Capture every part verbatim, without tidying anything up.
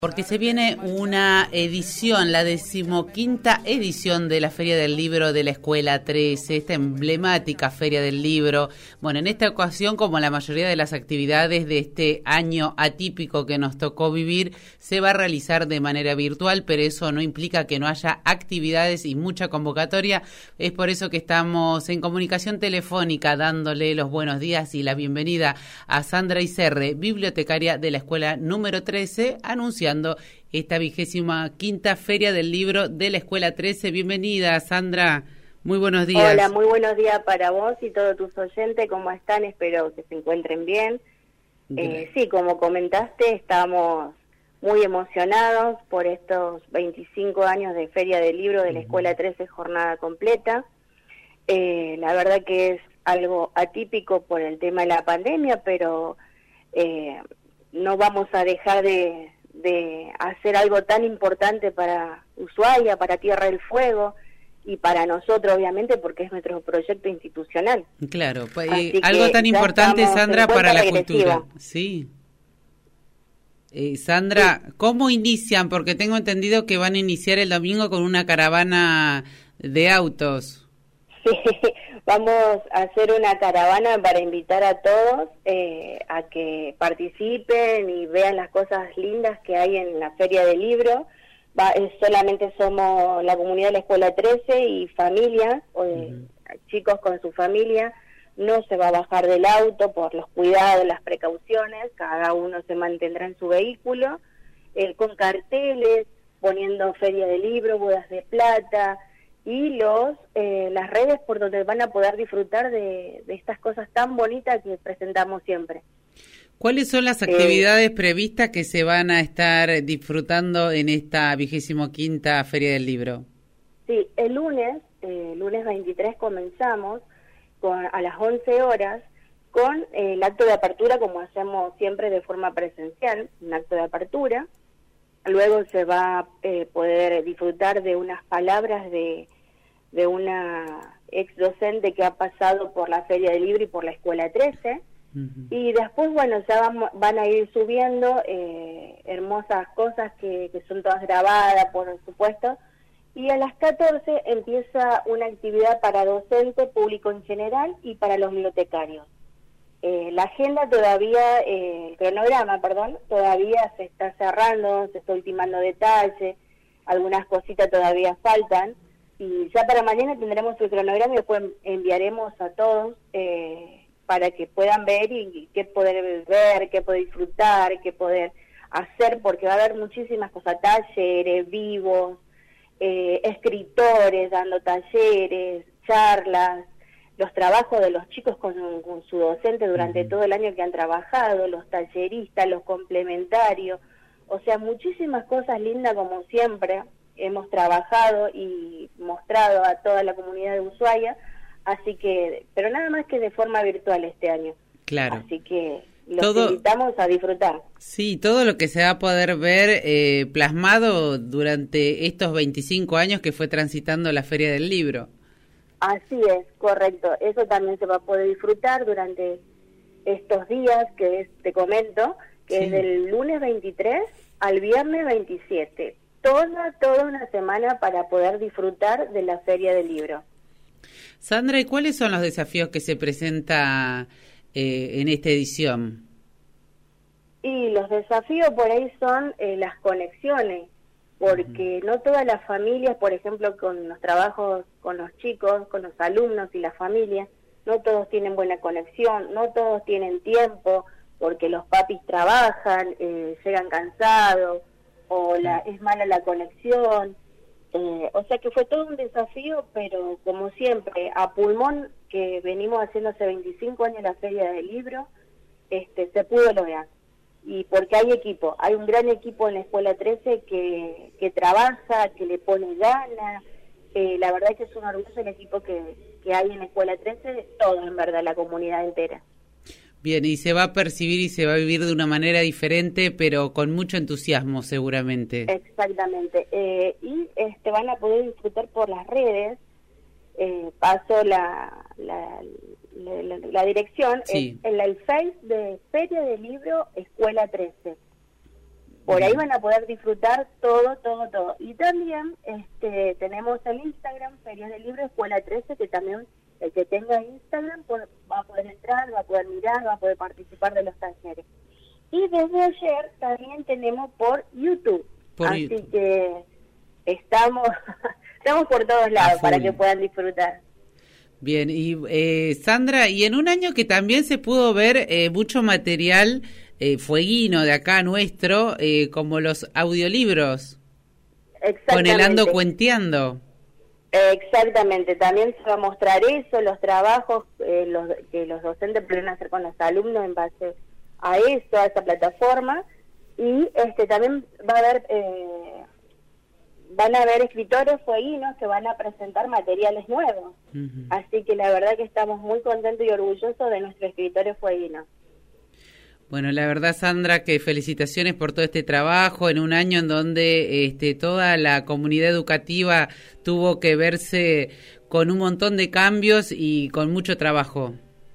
Porque se viene una edición, la decimoquinta edición de la Feria del Libro de la Escuela trece, esta emblemática Feria del Libro. Bueno, en esta ocasión, como la mayoría de las actividades de este año atípico que nos tocó vivir, se va a realizar de manera virtual, pero eso no implica que no haya actividades y mucha convocatoria. Es por eso que estamos en comunicación telefónica dándole los buenos días y la bienvenida a Sandra Iserre, bibliotecaria de la Escuela número trece, anunciando esta vigésima quinta Feria del Libro de la Escuela trece. Bienvenida, Sandra. Muy buenos días. Hola, muy buenos días para vos y todos tus oyentes. ¿Cómo están? Espero que se encuentren bien. Eh, sí, como comentaste, estamos muy emocionados por estos veinticinco años de Feria del Libro de la Escuela trece, jornada completa. Eh, la verdad que es algo atípico por el tema de la pandemia, pero eh, no vamos a dejar de... de hacer algo tan importante para Ushuaia, para Tierra del Fuego y para nosotros, obviamente, porque es nuestro proyecto institucional. Claro, pues, eh, algo tan importante, Sandra, para la cultura. Sí. Eh, Sandra, sí. ¿Cómo inician? Porque tengo entendido que van a iniciar el domingo con una caravana de autos. Sí, vamos a hacer una caravana para invitar a todos eh, a que participen y vean las cosas lindas que hay en la Feria del Libro. Va, eh, solamente somos la comunidad de la Escuela trece y familias, o de, uh-huh. chicos con su familia. No se va a bajar del auto por los cuidados, las precauciones. Cada uno se mantendrá en su vehículo, eh, con carteles, poniendo Feria del Libro, bodas de plata, y los eh, las redes por donde van a poder disfrutar de, de estas cosas tan bonitas que presentamos siempre. ¿Cuáles son las actividades eh, previstas que se van a estar disfrutando en esta vigésimo quinta Feria del Libro? Sí, el lunes, eh, lunes veintitrés comenzamos con, a las once horas con eh, el acto de apertura, como hacemos siempre de forma presencial, un acto de apertura. Luego se va a eh, poder disfrutar de unas palabras de, de una ex docente que ha pasado por la Feria del Libro y por la Escuela trece. Uh-huh. Y después, bueno, ya van, van a ir subiendo eh, hermosas cosas que, que son todas grabadas, por supuesto. Y a las catorce empieza una actividad para docente, público en general y para los bibliotecarios. Eh, la agenda todavía, eh, el cronograma, perdón, todavía se está cerrando, se está ultimando detalles, algunas cositas todavía faltan, y ya para mañana tendremos el cronograma y después enviaremos a todos eh, para que puedan ver y, y qué poder ver, qué poder disfrutar, qué poder hacer, porque va a haber muchísimas cosas, talleres, vivos, eh, escritores dando talleres, charlas, los trabajos de los chicos con, con su docente durante todo el año que han trabajado, los talleristas, los complementarios, o sea, muchísimas cosas lindas como siempre hemos trabajado y mostrado a toda la comunidad de Ushuaia, así que, pero nada más que de forma virtual este año. Claro. Así que los todo, invitamos a disfrutar. Sí, todo lo que se va a poder ver eh, plasmado durante estos veinticinco años que fue transitando la Feria del Libro. Así es, correcto. Eso también se va a poder disfrutar durante estos días que es, te comento, que sí. Es del lunes veintitrés al viernes veintisiete. Toda, toda una semana para poder disfrutar de la Feria del Libro. Sandra, ¿y cuáles son los desafíos que se presenta eh, en esta edición? Y los desafíos por ahí son eh, las conexiones, porque no todas las familias, por ejemplo, con los trabajos con los chicos, con los alumnos y las familias, no todos tienen buena conexión, no todos tienen tiempo, porque los papis trabajan, eh, llegan cansados, o la, es mala la conexión. Eh, o sea que fue todo un desafío, pero como siempre, a pulmón, que venimos haciendo hace veinticinco años la Feria del Libro, este, se pudo lograr. Y porque hay equipo, hay un gran equipo en la Escuela trece que, que trabaja, que le pone ganas, eh, la verdad es que es un orgullo el equipo que, que hay en la Escuela trece, todo en verdad, la comunidad entera. Bien, y se va a percibir y se va a vivir de una manera diferente, pero con mucho entusiasmo seguramente. Exactamente, eh, y este van a poder disfrutar por las redes, eh, paso la... la La, la, la dirección sí. Es en el Face de Feria del Libro Escuela trece. Por ahí van a poder disfrutar todo, todo, todo. Y también este, tenemos el Instagram, Feria del Libro Escuela trece, que también el que tenga Instagram va a poder entrar, va a poder mirar, va a poder participar de los talleres. Y desde ayer también tenemos por YouTube. Por Así YouTube. que estamos, estamos por todos lados para que puedan disfrutar. Bien, y eh, Sandra, y en un año que también se pudo ver eh, mucho material eh, fueguino de acá nuestro, eh, como los audiolibros, con el Ando Cuenteando. Exactamente, también se va a mostrar eso, los trabajos eh, los, que los docentes pueden hacer con los alumnos en base a eso, a esa plataforma, y este también va a haber... Eh, van a haber escritores fueguinos que van a presentar materiales nuevos. Uh-huh. Así que la verdad que estamos muy contentos y orgullosos de nuestros escritores fueguinos. Bueno, la verdad, Sandra, que felicitaciones por todo este trabajo en un año en donde este, toda la comunidad educativa tuvo que verse con un montón de cambios y con mucho trabajo.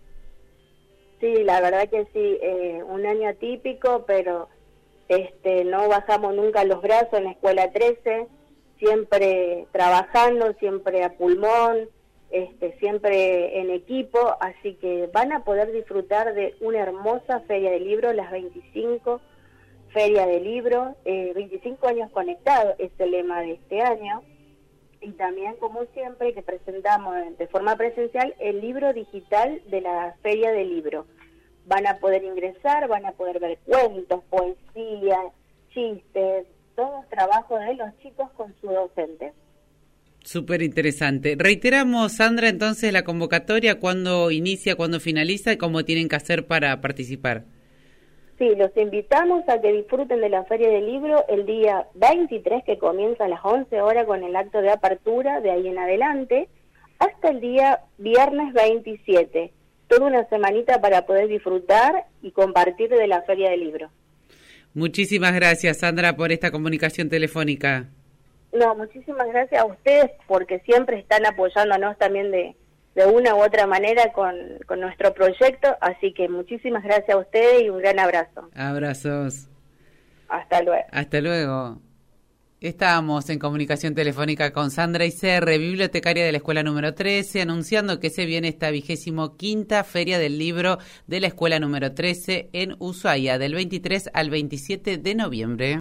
Sí, la verdad que sí, eh, un año atípico, pero este, no bajamos nunca los brazos en la Escuela trece, siempre trabajando, siempre a pulmón, este, siempre en equipo, así que van a poder disfrutar de una hermosa Feria de Libro, las veinticinco Feria de Libro, eh, veinticinco años conectados es el lema de este año, y también, como siempre, que presentamos de forma presencial el libro digital de la Feria de Libro. Van a poder ingresar, van a poder ver cuentos, poesía, chistes, todos trabajos de los chicos con su docente. Súper interesante. Reiteramos, Sandra, entonces la convocatoria, cuándo inicia, cuándo finaliza y cómo tienen que hacer para participar. Sí, los invitamos a que disfruten de la Feria del Libro el día veintitrés, que comienza a las once horas con el acto de apertura, de ahí en adelante, hasta el día viernes veintisiete. Toda una semanita para poder disfrutar y compartir de la Feria del Libro. Muchísimas gracias, Sandra, por esta comunicación telefónica. No, muchísimas gracias a ustedes porque siempre están apoyándonos también de, de una u otra manera con, con nuestro proyecto, así que muchísimas gracias a ustedes y un gran abrazo. Abrazos. Hasta luego. Hasta luego. Estábamos en comunicación telefónica con Sandra Iserre, bibliotecaria de la Escuela número trece, anunciando que se viene esta vigésimo quinta Feria del Libro de la Escuela número trece en Ushuaia, del veintitrés al veintisiete de noviembre.